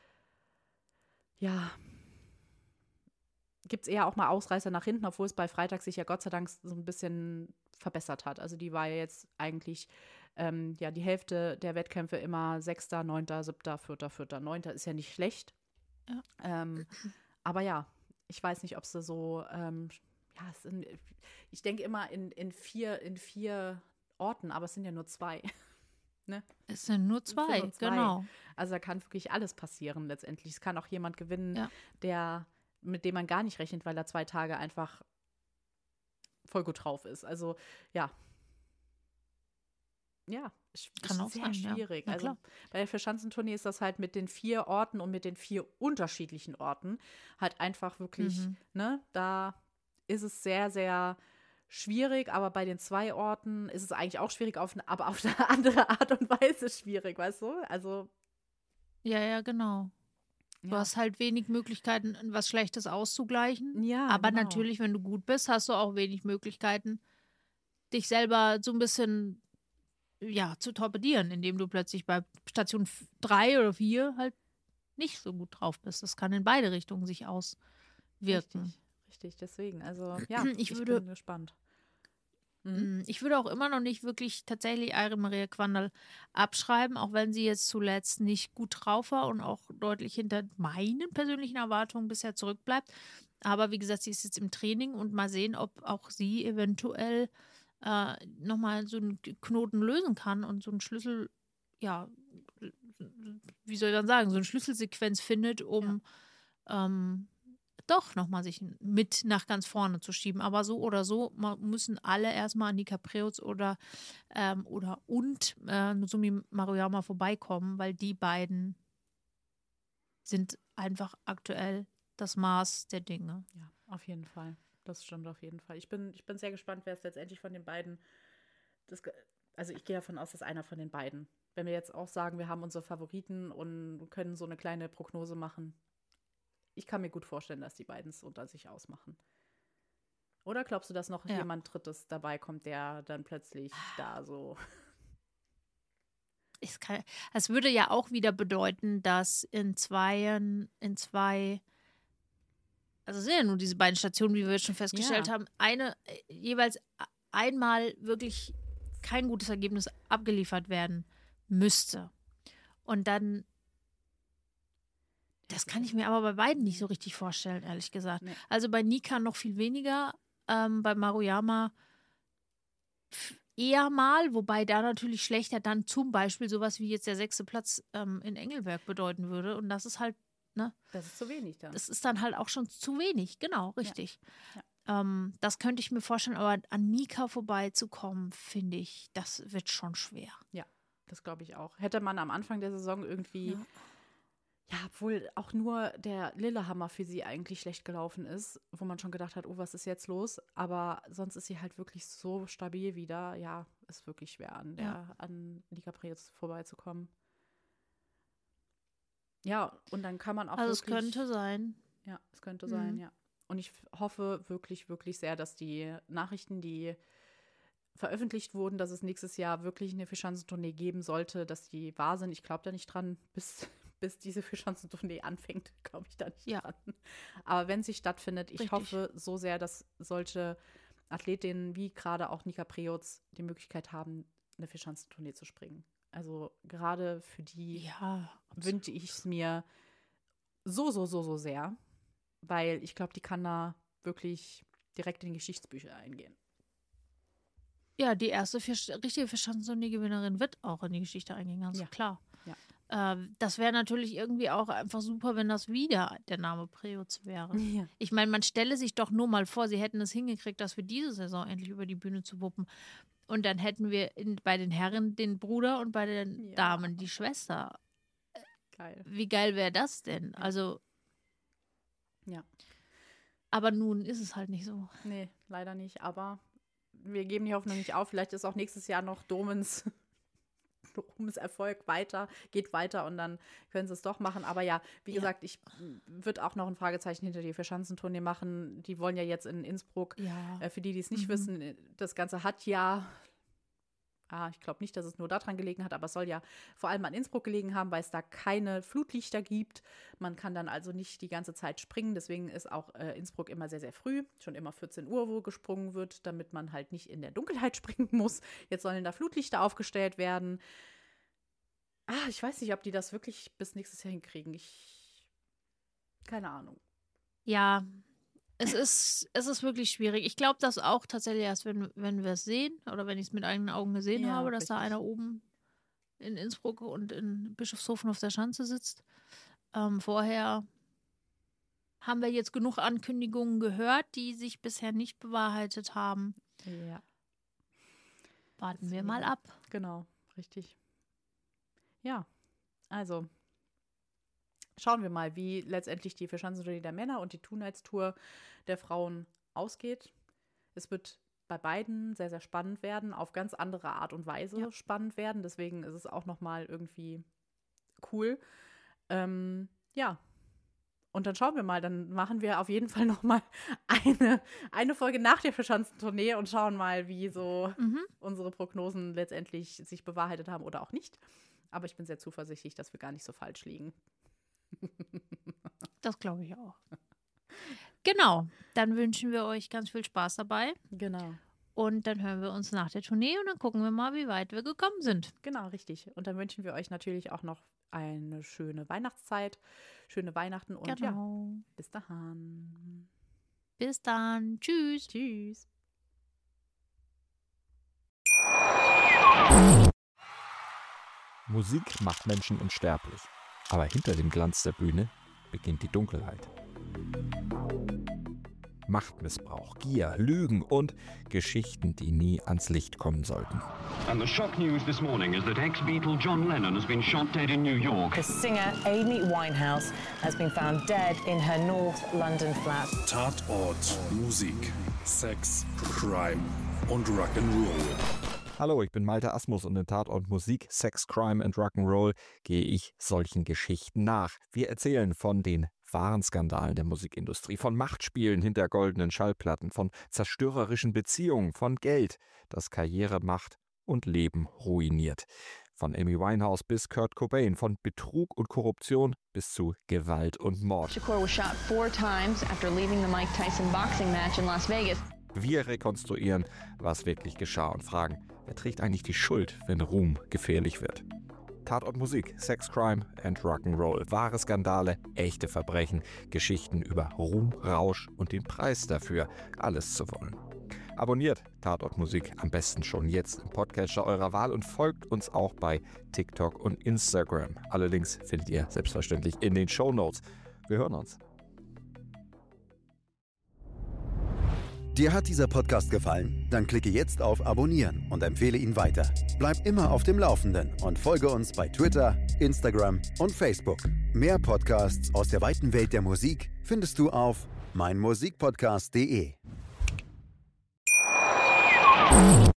ja, gibt es eher auch mal Ausreißer nach hinten, obwohl es bei Freitag sich ja Gott sei Dank so ein bisschen verbessert hat. Also die war ja jetzt eigentlich ja die Hälfte der Wettkämpfe immer 6., 9., 7., 4., 4., 9. ist ja nicht schlecht. Ja. Aber ja, ich weiß nicht, ob sie so, ja, ich denke immer in vier Orten, aber es sind ja nur 2. Ne? Es sind nur Es sind nur 2, 2. genau. Also da kann wirklich alles passieren letztendlich. Es kann auch jemand gewinnen, Ja. mit dem man gar nicht rechnet, weil er 2 Tage einfach voll gut drauf ist. Also ja. Ja, Kann auch sehr sein, ja. schwierig. Na Also klar. bei der Vierschanzentournee ist das halt mit den 4 Orten und mit den 4 unterschiedlichen Orten halt einfach wirklich, ne, da ist es sehr, sehr schwierig, aber bei den 2 Orten ist es eigentlich auch schwierig, aber auf eine andere Art und Weise schwierig, weißt du? Also, Ja, ja, genau. Du ja. hast halt wenig Möglichkeiten, was Schlechtes auszugleichen. Ja, Aber genau. natürlich, wenn du gut bist, hast du auch wenig Möglichkeiten, dich selber so ein bisschen, ja, zu torpedieren, indem du plötzlich bei Station 3 oder 4 halt nicht so gut drauf bist. Das kann in beide Richtungen sich auswirken. Richtig, richtig. Deswegen, also ja, Ich ich würde, bin gespannt. Mhm. ich würde auch immer noch nicht wirklich tatsächlich Maria Quandl abschreiben, auch wenn sie jetzt zuletzt nicht gut drauf war und auch deutlich hinter meinen persönlichen Erwartungen bisher zurückbleibt. Aber wie gesagt, sie ist jetzt im Training und mal sehen, ob auch sie eventuell nochmal so einen Knoten lösen kann und so einen Schlüssel, ja, wie soll ich dann sagen, so eine Schlüsselsequenz findet, um doch nochmal sich mit nach ganz vorne zu schieben. Aber so oder so müssen alle erstmal an die Capreos und Nozomi Maruyama vorbeikommen, weil die beiden sind einfach aktuell das Maß der Dinge. Ja, auf jeden Fall. Das stimmt auf jeden Fall. Ich bin sehr gespannt, wer es letztendlich von den beiden. Also ich gehe davon aus, dass einer von den beiden. Wenn wir jetzt auch sagen, wir haben unsere Favoriten und können so eine kleine Prognose machen. Ich kann mir gut vorstellen, dass die beiden es unter sich ausmachen. Oder glaubst du, dass noch Ja. jemand Drittes dabei kommt, der dann plötzlich da so. Es würde ja auch wieder bedeuten, dass in zwei, also es sind ja nur diese beiden Stationen, wie wir jetzt schon festgestellt haben, eine jeweils einmal wirklich kein gutes Ergebnis abgeliefert werden müsste. Und dann, das kann ich mir aber bei beiden nicht so richtig vorstellen, ehrlich gesagt. Nee. Also bei Nika noch viel weniger, bei Maruyama eher mal, wobei da natürlich schlechter dann zum Beispiel sowas wie jetzt der 6. Platz in Engelberg bedeuten würde. Und das ist halt, ne? Das ist zu wenig dann. Das ist dann halt auch schon zu wenig, genau, richtig. Ja. Das könnte ich mir vorstellen, aber an Mika vorbeizukommen, finde ich, das wird schon schwer. Ja, das glaube ich auch. Hätte man am Anfang der Saison irgendwie, ja, obwohl auch nur der Lillehammer für sie eigentlich schlecht gelaufen ist, wo man schon gedacht hat, oh, was ist jetzt los? Aber sonst ist sie halt wirklich so stabil wieder. Ja, ist wirklich schwer an Liga Preetz vorbeizukommen. Ja, und dann kann man auch Also wirklich, es könnte sein. Ja, es könnte sein, ja. Und ich hoffe wirklich, wirklich sehr, dass die Nachrichten, die veröffentlicht wurden, dass es nächstes Jahr wirklich eine Vierschanzentournee geben sollte, dass die wahr sind. Ich glaube da nicht dran, bis diese Vierschanzentournee anfängt, glaube ich da nicht dran. Aber wenn sie stattfindet, ich hoffe so sehr, dass solche Athletinnen wie gerade auch Nika Preutz die Möglichkeit haben, eine Vierschanzentournee zu springen. Also gerade für die wünsche ich es mir so sehr, weil ich glaube, die kann da wirklich direkt in die Geschichtsbücher eingehen. Ja, die erste richtige Vierschanzentournee-Gewinnerin wird auch in die Geschichte eingehen, ganz klar. Ja. Das wäre natürlich irgendwie auch einfach super, wenn das wieder der Name Preutz wäre. Ja. Ich meine, man stelle sich doch nur mal vor, sie hätten es hingekriegt, das für diese Saison endlich über die Bühne zu wuppen. Und dann hätten wir bei den Herren den Bruder und bei den Damen die Schwester. Geil. Wie geil wäre das denn? Also. Ja. Aber nun ist es halt nicht so. Nee, leider nicht. Aber wir geben die Hoffnung nicht auf. Vielleicht ist auch nächstes Jahr noch Domens Erfolg geht weiter und dann können sie es doch machen. Aber ja, wie gesagt, ich würde auch noch ein Fragezeichen hinter die Vierschanzentournee machen. Die wollen ja jetzt in Innsbruck, für die es nicht wissen, das Ganze hat ich glaube nicht, dass es nur daran gelegen hat, aber es soll ja vor allem an Innsbruck gelegen haben, weil es da keine Flutlichter gibt. Man kann dann also nicht die ganze Zeit springen. Deswegen ist auch Innsbruck immer sehr, sehr früh, schon immer 14 Uhr, wo gesprungen wird, damit man halt nicht in der Dunkelheit springen muss. Jetzt sollen da Flutlichter aufgestellt werden. Ich weiß nicht, ob die das wirklich bis nächstes Jahr hinkriegen. Keine Ahnung. Ja, es ist wirklich schwierig. Ich glaube das auch tatsächlich erst, wenn wir es sehen oder wenn ich es mit eigenen Augen gesehen habe, dass da einer oben in Innsbruck und in Bischofshofen auf der Schanze sitzt. Vorher haben wir jetzt genug Ankündigungen gehört, die sich bisher nicht bewahrheitet haben. Ja. Warten wir mal ab. Genau, richtig. Ja, also schauen wir mal, wie letztendlich die Vierschanzentournee der Männer und die Two-Nights-Tour der Frauen ausgeht. Es wird bei beiden sehr, sehr spannend werden, auf ganz andere Art und Weise spannend werden. Deswegen ist es auch nochmal irgendwie cool. Ja, und dann schauen wir mal, dann machen wir auf jeden Fall nochmal eine Folge nach der Vierschanzentournee und schauen mal, wie so unsere Prognosen letztendlich sich bewahrheitet haben oder auch nicht. Aber ich bin sehr zuversichtlich, dass wir gar nicht so falsch liegen. Das glaube ich auch. Genau, dann wünschen wir euch ganz viel Spaß dabei. Genau. Und dann hören wir uns nach der Tournee und dann gucken wir mal, wie weit wir gekommen sind. Genau, richtig. Und dann wünschen wir euch natürlich auch noch eine schöne Weihnachtszeit, schöne Weihnachten und bis dahin. Bis dann. Tschüss. Tschüss. Musik macht Menschen unsterblich. Aber hinter dem Glanz der Bühne beginnt die Dunkelheit. Machtmissbrauch, Gier, Lügen und Geschichten, die nie ans Licht kommen sollten. And the shock news this morning is that ex-Beatle John Lennon has been shot dead in New York. The singer Amy Winehouse has been found dead in her North London flat. Tatort, Musik, Sex, Crime und Rock'n'Roll. Hallo, ich bin Malte Asmus und in Tatort Musik, Sex, Crime and Rock'n'Roll gehe ich solchen Geschichten nach. Wir erzählen von den wahren Skandalen der Musikindustrie, von Machtspielen hinter goldenen Schallplatten, von zerstörerischen Beziehungen, von Geld, das Karriere, Macht und Leben ruiniert. Von Amy Winehouse bis Kurt Cobain, von Betrug und Korruption bis zu Gewalt und Mord. Shakur was shot 4 times after leaving the Mike Tyson boxing match in Las Vegas. Wir rekonstruieren, was wirklich geschah und fragen, wer trägt eigentlich die Schuld, wenn Ruhm gefährlich wird? Tatort Musik, Sex, Crime and Rock'n'Roll. Wahre Skandale, echte Verbrechen, Geschichten über Ruhm, Rausch und den Preis dafür, alles zu wollen. Abonniert Tatort Musik am besten schon jetzt im Podcatcher eurer Wahl und folgt uns auch bei TikTok und Instagram. Alle Links findet ihr selbstverständlich in den Shownotes. Wir hören uns. Dir hat dieser Podcast gefallen? Dann klicke jetzt auf Abonnieren und empfehle ihn weiter. Bleib immer auf dem Laufenden und folge uns bei Twitter, Instagram und Facebook. Mehr Podcasts aus der weiten Welt der Musik findest du auf meinmusikpodcast.de.